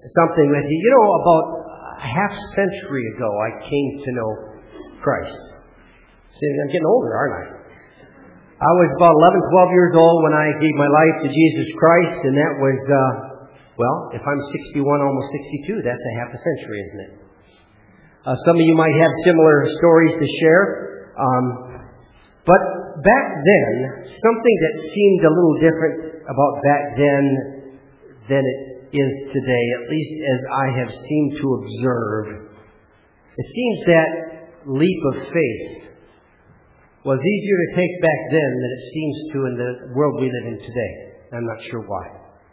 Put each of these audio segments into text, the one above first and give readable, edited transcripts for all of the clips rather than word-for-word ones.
something with you. You know, about a half century ago, I came to know Christ. See, I'm getting older, aren't I? I was about 11, 12 years old when I gave my life to Jesus Christ, and that was, if I'm 61, almost 62, that's a half a century, isn't it? Some of you might have similar stories to share. But back then, something that seemed a little different about back then than it is today, at least as I have seemed to observe. It seems that leap of faith was easier to take back then than it seems to in the world we live in today. I'm not sure why.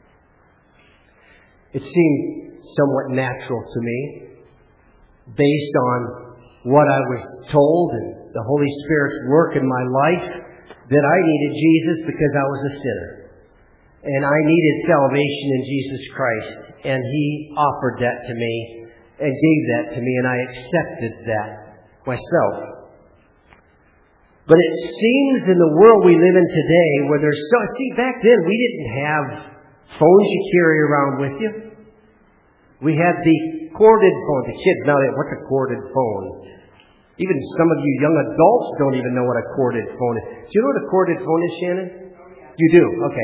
It seemed somewhat natural to me, based on what I was told and the Holy Spirit's work in my life, that I needed Jesus because I was a sinner. And I needed salvation in Jesus Christ. And He offered that to me and gave that to me, and I accepted that myself. But it seems in the world we live in today where there's back then we didn't have phones you carry around with you. We had the corded phone. The kids now, what's a corded phone? Even some of you young adults don't even know what a corded phone is. Do you know what a corded phone is, Shannon? You do? Okay.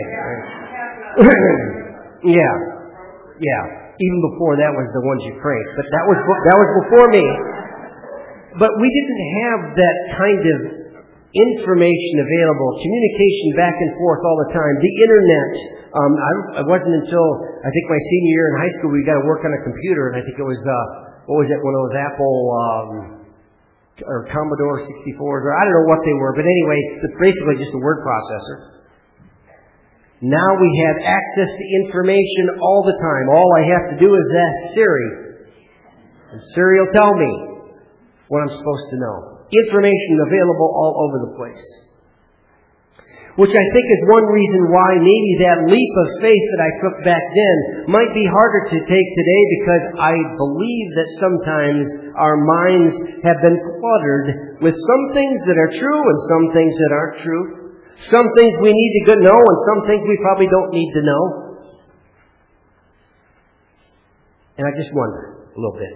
Yeah. Even before that was the ones you cranked. But that was before me. But we didn't have that kind of information available, communication back and forth all the time. The internet. It wasn't until I think my senior year in high school we got to work on a computer, and I think it was one of those Apple or Commodore 64s, or I don't know what they were, but anyway, it's basically just a word processor. Now we have access to information all the time. All I have to do is ask Siri, and Siri will tell me what I'm supposed to know. Information available all over the place. Which I think is one reason why maybe that leap of faith that I took back then might be harder to take today, because I believe that sometimes our minds have been cluttered with some things that are true and some things that aren't true. Some things we need to know and some things we probably don't need to know. And I just wonder a little bit.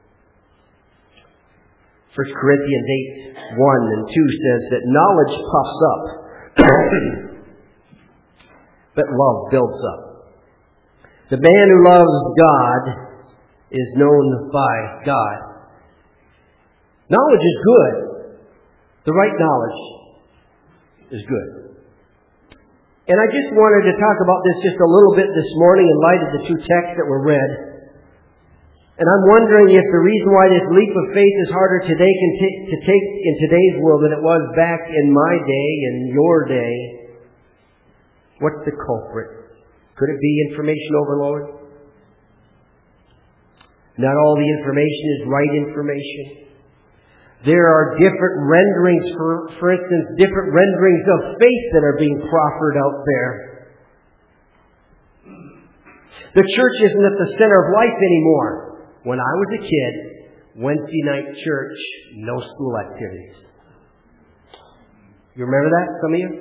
1 Corinthians 8, 1 and 2 says that knowledge puffs up, but love builds up. The man who loves God is known by God. Knowledge is good. The right knowledge is good. And I just wanted to talk about this just a little bit this morning in light of the two texts that were read. And I'm wondering if the reason why this leap of faith is harder today to take in today's world than it was back in my day and your day. What's the culprit? Could it be information overload? Not all the information is right information. There are different renderings, for instance, different renderings of faith that are being proffered out there. The church isn't at the center of life anymore. When I was a kid, Wednesday night church, no school activities. You remember that, some of you?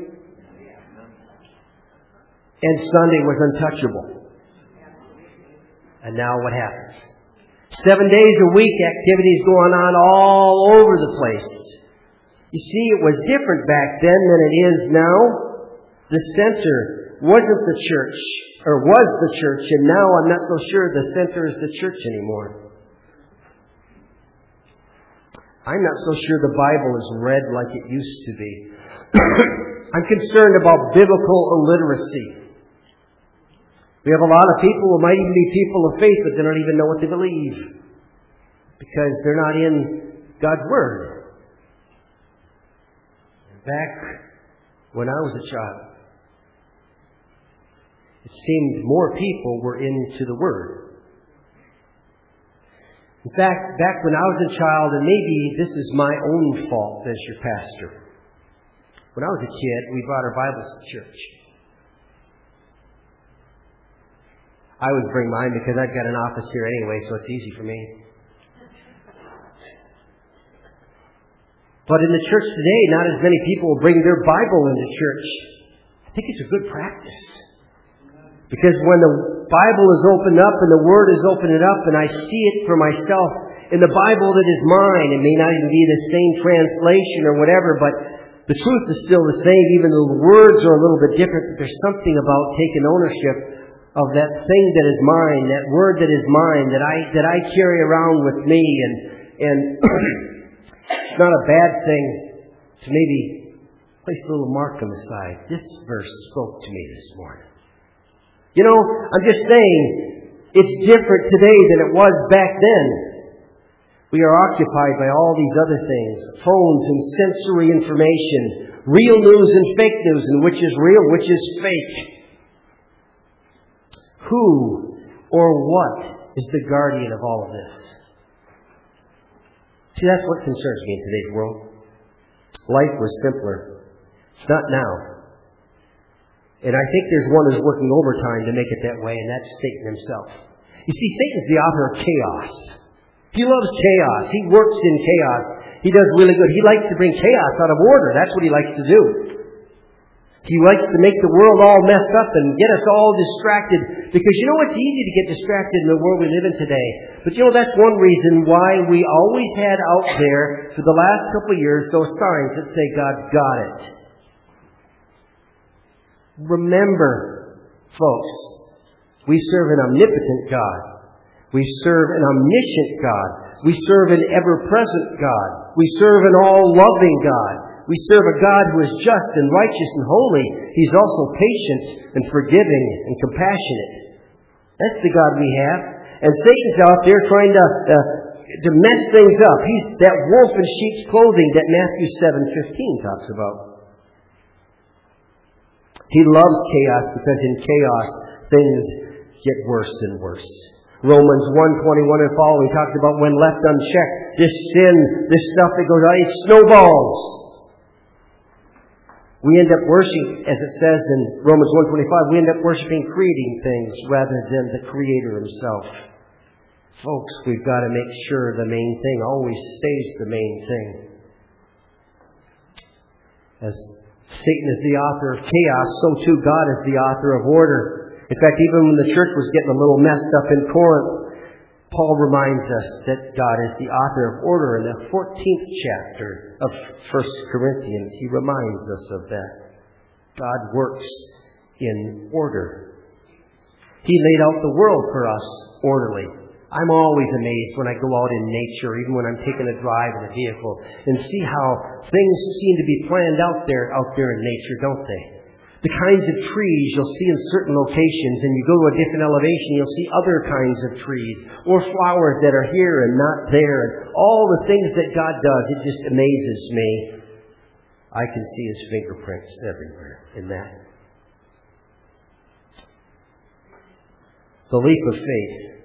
And Sunday was untouchable. And now what happens? 7 days a week, activities going on all over the place. You see, it was different back then than it is now. The center wasn't the church, or was the church, and now I'm not so sure the center is the church anymore. I'm not so sure the Bible is read like it used to be. I'm concerned about biblical illiteracy. We have a lot of people who might even be people of faith, but they don't even know what they believe because they're not in God's Word. Back when I was a child, it seemed more people were into the Word. In fact, back when I was a child, and maybe this is my own fault as your pastor, when I was a kid, we brought our Bibles to church. I would bring mine because I've got an office here anyway, so it's easy for me. But in the church today, not as many people will bring their Bible into church. I think it's a good practice. Because when the Bible is opened up and the Word is opened up and I see it for myself in the Bible that is mine, it may not even be the same translation or whatever, but the truth is still the same, even though the words are a little bit different. But there's something about taking ownership of that thing that is mine, that word that is mine, that I carry around with me. And it's not a bad thing to maybe place a little mark on the side. This verse spoke to me this morning. You know, I'm just saying, it's different today than it was back then. We are occupied by all these other things, phones and sensory information, real news and fake news, and which is real, which is fake. Who or what is the guardian of all of this? See, that's what concerns me in today's world. Life was simpler. It's not now. And I think there's one who's working overtime to make it that way, and that's Satan himself. You see, Satan's the author of chaos. He loves chaos. He works in chaos. He does really good. He likes to bring chaos out of order. That's what he likes to do. He likes to make the world all messed up and get us all distracted. Because you know, it's easy to get distracted in the world we live in today. But you know, that's one reason why we always had out there for the last couple of years those signs that say God's got it. Remember, folks, we serve an omnipotent God. We serve an omniscient God. We serve an ever-present God. We serve an all-loving God. We serve a God who is just and righteous and holy. He's also patient and forgiving and compassionate. That's the God we have. And Satan's out there trying to mess things up. He's that wolf in sheep's clothing that Matthew 7:15 talks about. He loves chaos because in chaos things get worse and worse. Romans 1:21 and following talks about when left unchecked, this sin, this stuff that goes on, it snowballs. We end up worshiping, as it says in Romans 1:25, we end up worshiping creating things rather than the Creator Himself. Folks, we've got to make sure the main thing always stays the main thing. As Satan is the author of chaos, so too God is the author of order. In fact, even when the church was getting a little messed up in Corinth, Paul reminds us that God is the author of order. In the 14th chapter of 1 Corinthians, he reminds us of that. God works in order. He laid out the world for us orderly. I'm always amazed when I go out in nature, even when I'm taking a drive in a vehicle, and see how things seem to be planned out there in nature, don't they? The kinds of trees you'll see in certain locations, and you go to a different elevation, you'll see other kinds of trees, or flowers that are here and not there, and all the things that God does, it just amazes me. I can see His fingerprints everywhere in that. The leap of faith.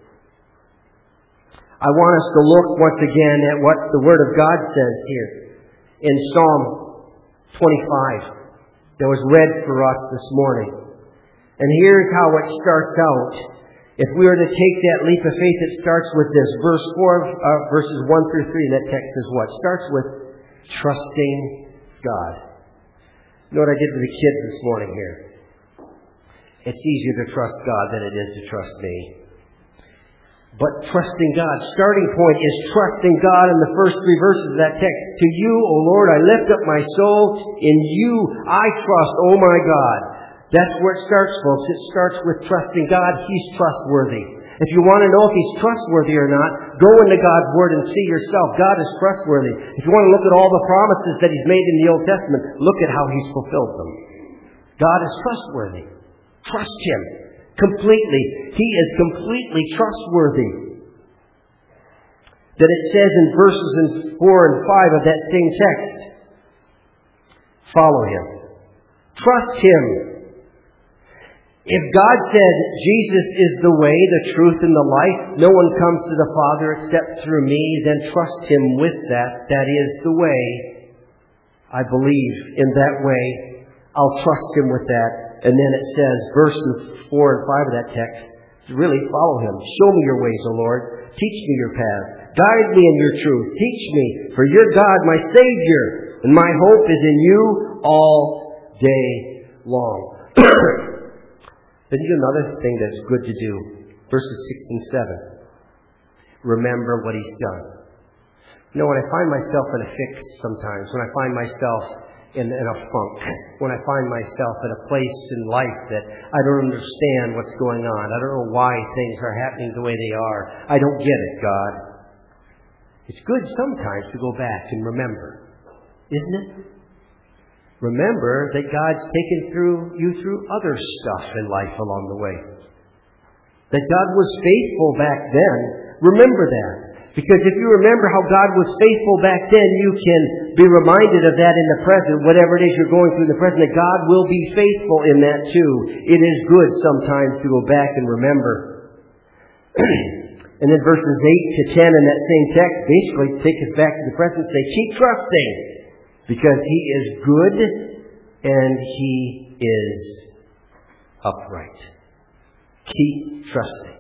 I want us to look once again at what the Word of God says here in Psalm 25. That was read for us this morning. And here's how it starts out. If we were to take that leap of faith, it starts with this. Verses 1 through 3 in that text is what? It starts with trusting God. You know what I did with the kids this morning here? It's easier to trust God than it is to trust me. But trusting God. Starting point is trusting God in the first 3 verses of that text. To you, O Lord, I lift up my soul. In you I trust, O my God. That's where it starts, folks. It starts with trusting God. He's trustworthy. If you want to know if He's trustworthy or not, go into God's Word and see yourself. God is trustworthy. If you want to look at all the promises that He's made in the Old Testament, look at how He's fulfilled them. God is trustworthy. Trust Him. Completely. He is completely trustworthy. That it says in verses 4 and 5 of that same text, follow Him. Trust Him. If God said, Jesus is the way, the truth, and the life, no one comes to the Father except through me, then trust Him with that. That is the way. I believe in that way. I'll trust Him with that. And then it says, verses 4 and 5 of that text, really follow Him. Show me your ways, O Lord. Teach me your paths. Guide me in your truth. Teach me, for you're God, my Savior, and my hope is in you all day long. Then you do another thing that's good to do. Verses 6 and 7. Remember what He's done. You know, when I find myself in a fix sometimes, when I find myself in a funk, when I find myself in a place in life that I don't understand what's going on, I don't know why things are happening the way they are, I don't get it, God. It's good sometimes to go back and remember, isn't it? Remember that God's taken you through other stuff in life along the way. That God was faithful back then. Remember that. Because if you remember how God was faithful back then, you can be reminded of that in the present. Whatever it is you're going through in the present, that God will be faithful in that too. It is good sometimes to go back and remember. And then verses 8 to 10 in that same text basically take us back to the present and say, keep trusting. Because He is good and He is upright. Keep trusting.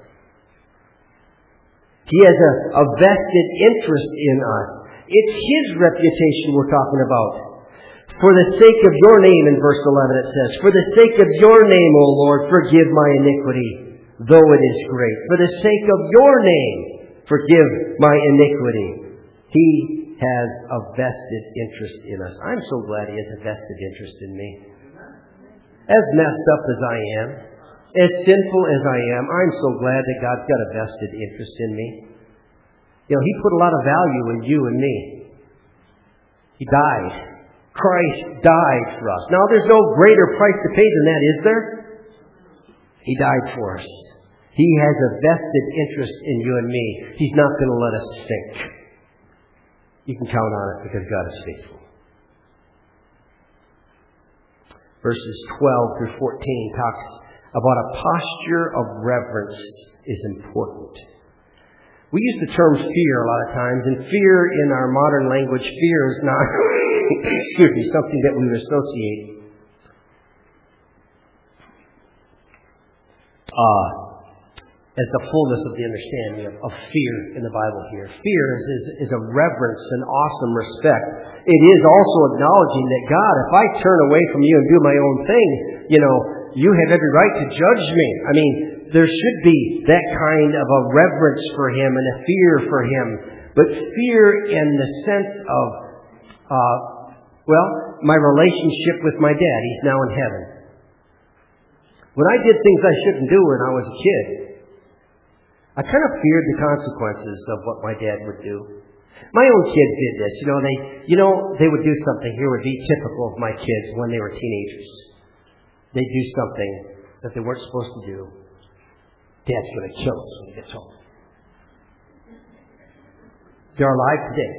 He has a vested interest in us. It's His reputation we're talking about. For the sake of your name, in verse 11 it says, for the sake of your name, O Lord, forgive my iniquity, though it is great. For the sake of your name, forgive my iniquity. He has a vested interest in us. I'm so glad He has a vested interest in me. As messed up as I am, as sinful as I am, I'm so glad that God's got a vested interest in me. You know, He put a lot of value in you and me. He died. Christ died for us. Now, there's no greater price to pay than that, is there? He died for us. He has a vested interest in you and me. He's not going to let us sink. You can count on it because God is faithful. Verses 12 through 14 talks about a posture of reverence is important. We use the term fear a lot of times, and fear in our modern language, fear is not something that we would associate as the fullness of the understanding of fear in the Bible here. Fear is a reverence and awesome respect. It is also acknowledging that God, if I turn away from you and do my own thing, you have every right to judge me. I mean, there should be that kind of a reverence for Him and a fear for Him. But fear in the sense of, my relationship with my dad. He's now in heaven. When I did things I shouldn't do when I was a kid, I kind of feared the consequences of what my dad would do. My own kids did this. They would do something. Here would be typical of my kids when they were teenagers. They'd do something that they weren't supposed to do. Dad's going to kill us when he gets home. They're alive today.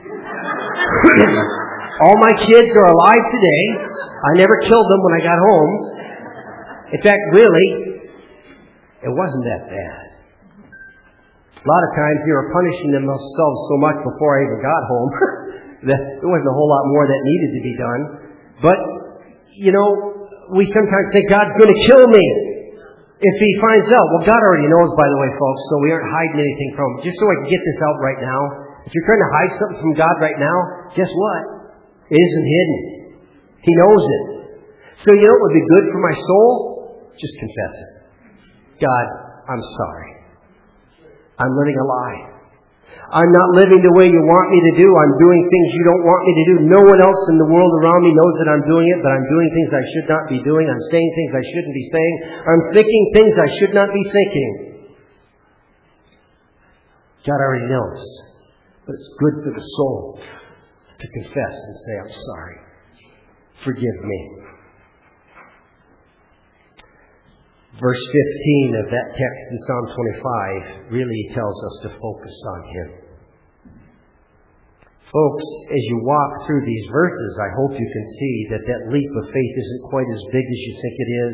All my kids are alive today. I never killed them when I got home. In fact, really, it wasn't that bad. A lot of times they were punishing themselves so much before I even got home that there wasn't a whole lot more that needed to be done. But, we sometimes think God's going to kill me if He finds out. Well, God already knows, by the way, folks, so we aren't hiding anything from Him. Just so I can get this out right now, if you're trying to hide something from God right now, guess what? It isn't hidden. He knows it. So you know what would be good for my soul? Just confess it. God, I'm sorry. I'm living a lie. I'm not living the way you want me to do. I'm doing things you don't want me to do. No one else in the world around me knows that I'm doing it, but I'm doing things I should not be doing. I'm saying things I shouldn't be saying. I'm thinking things I should not be thinking. God already knows. But it's good for the soul to confess and say, I'm sorry. Forgive me. Verse 15 of that text in Psalm 25 really tells us to focus on Him. Folks, as you walk through these verses, I hope you can see that that leap of faith isn't quite as big as you think it is.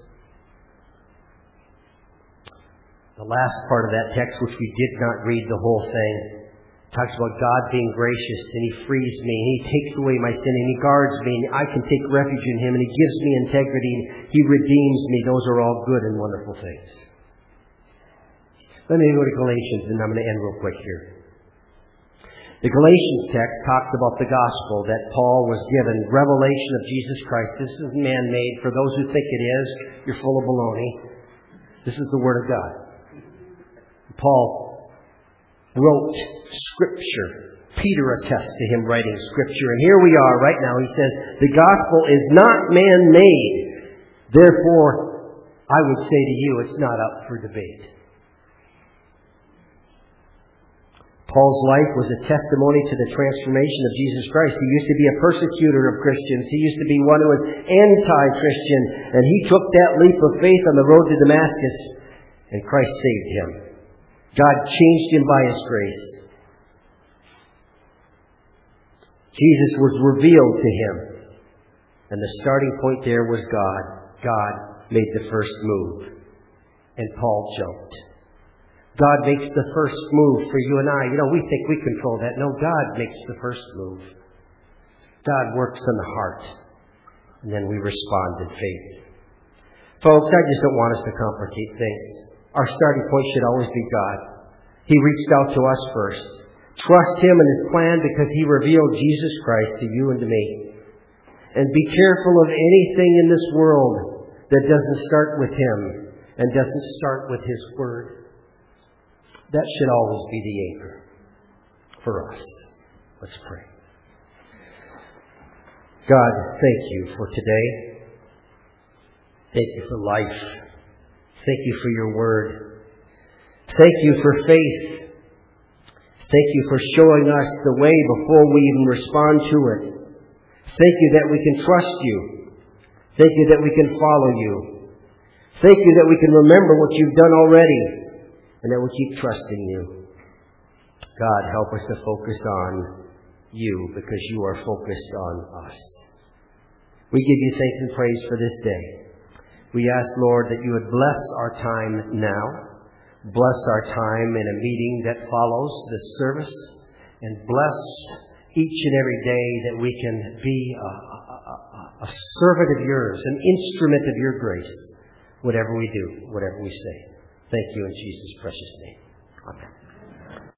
The last part of that text, which we did not read the whole thing, talks about God being gracious, and He frees me, and He takes away my sin, and He guards me, and I can take refuge in Him, and He gives me integrity, and He redeems me. Those are all good and wonderful things. Let me go to Galatians, and I'm going to end real quick here. The Galatians text talks about the gospel that Paul was given, revelation of Jesus Christ. This isn't man-made. For those who think it is, you're full of baloney. This is the Word of God. Paul wrote Scripture. Peter attests to him writing Scripture. And here we are right now. He says, the gospel is not man-made. Therefore, I would say to you, it's not up for debate. Paul's life was a testimony to the transformation of Jesus Christ. He used to be a persecutor of Christians. He used to be one who was anti-Christian. And he took that leap of faith on the road to Damascus, and Christ saved him. God changed him by His grace. Jesus was revealed to him. And the starting point there was God. God made the first move. And Paul jumped. God makes the first move for you and I. We think we control that. No, God makes the first move. God works in the heart. And then we respond in faith. Folks, I just don't want us to complicate things. Our starting point should always be God. He reached out to us first. Trust Him and His plan because He revealed Jesus Christ to you and to me. And be careful of anything in this world that doesn't start with Him and doesn't start with His Word. That should always be the anchor for us. Let's pray. God, thank You for today. Thank You for life. Thank You for Your Word. Thank You for faith. Thank You for showing us the way before we even respond to it. Thank You that we can trust You. Thank You that we can follow You. Thank You that we can remember what You've done already. And that we keep trusting You. God, help us to focus on You because You are focused on us. We give You thanks and praise for this day. We ask, Lord, that You would bless our time now. Bless our time in a meeting that follows this service. And bless each and every day that we can be a servant of Yours, an instrument of Your grace, whatever we do, whatever we say. Thank You in Jesus' precious name. Amen.